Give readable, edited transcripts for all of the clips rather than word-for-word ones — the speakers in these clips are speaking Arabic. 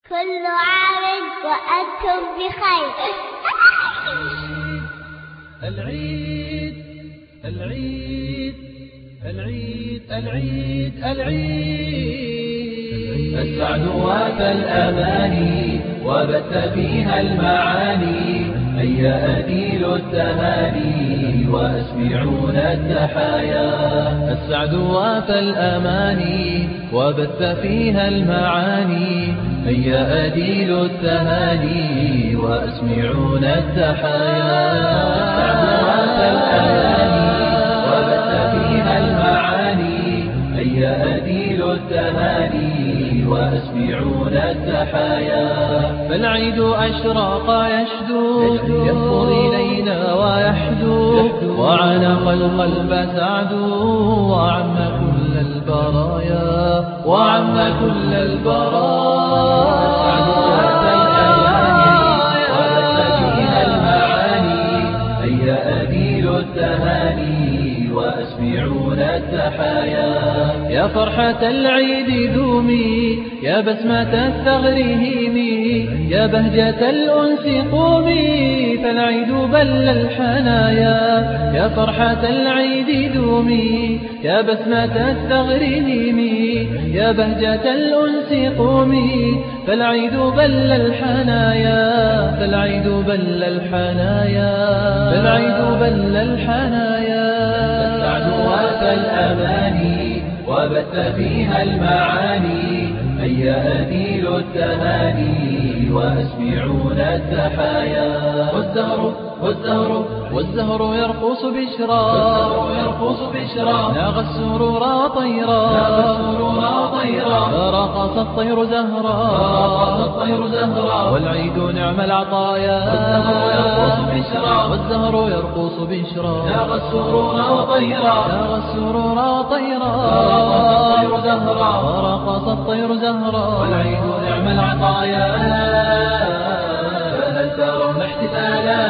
كل عام وأنتم بخير. العيد العيد العيد العيد العيد السعد وافى الأماني وبث فيها المعاني. هيا أديل التهاني وأسمعون التحايا. السعد وافى الأماني وبث فيها المعاني. هيا أديل التهاني وأسمعون التحايا. السعد وافى الأماني وبث فيها المعاني. هيا أديل التهاني وأسمعون التحايا. فالعيد أشرق يشدو يفضل إلينا ويحدو وعنق القلب سعد وعم كل البرايا وعم كل البرايا. هيا أديل التهاني وأسمعون التحايا. يا فرحة العيد ذومي يا بسمة الثغر هيمي يا بهجة الأنس قومي فالعيد بل الحنايا. يا فرحة العيد ذومي يا بسمة الثغر هيمي يا بهجة الأنس قومي فالعيد بل الحنايا. فالعيد بل الحنايا. فالعيد بل الحنايا. السعد وافى الأماني وبث فيها المعاني. هيا أديل التهاني وأسمعون التحايا. والزهر يرقص بشرا ناغ السرور طيرا رقص الطير زهرا والعيد نعم العطايا. والزهر يرقص بشرا ناغ السرور طيرا رقص الطير زهرا والعيد نعم العطايا. فهل ترون احتفالا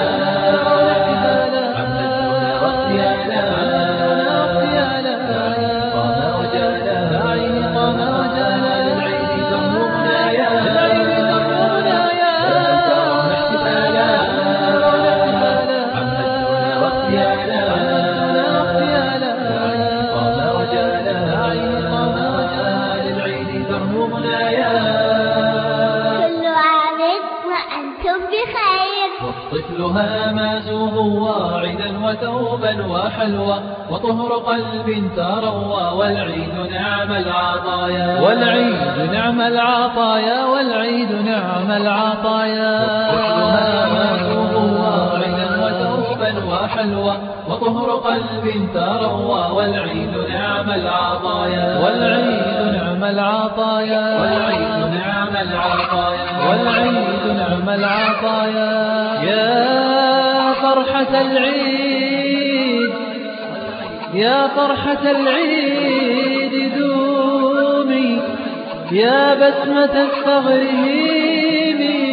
والطفل هامازه واعدا وتوبا وحلوى وطهر قلب تروى والعيد نعم العطايا. والعيد نعم العطايا. والعيد نعم العطايا. والطفل هامازه واعدا وتوبا وحلوى وطهر قلب تروى والعيد نعم العطايا. والعيد نعم العطايا. والعيد نعم العطايا. والعيد نعم العطايا. يا فرحة العيد يا فرحة العيد ذومي يا بسمة الثغر هيمي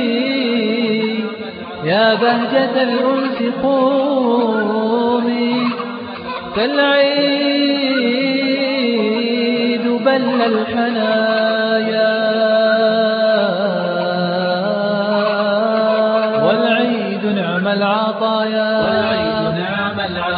يا بهجة الأنس قومي فالعيد بل الحنايا. والعيد نعم العطايا. والعيد نعم العطايا.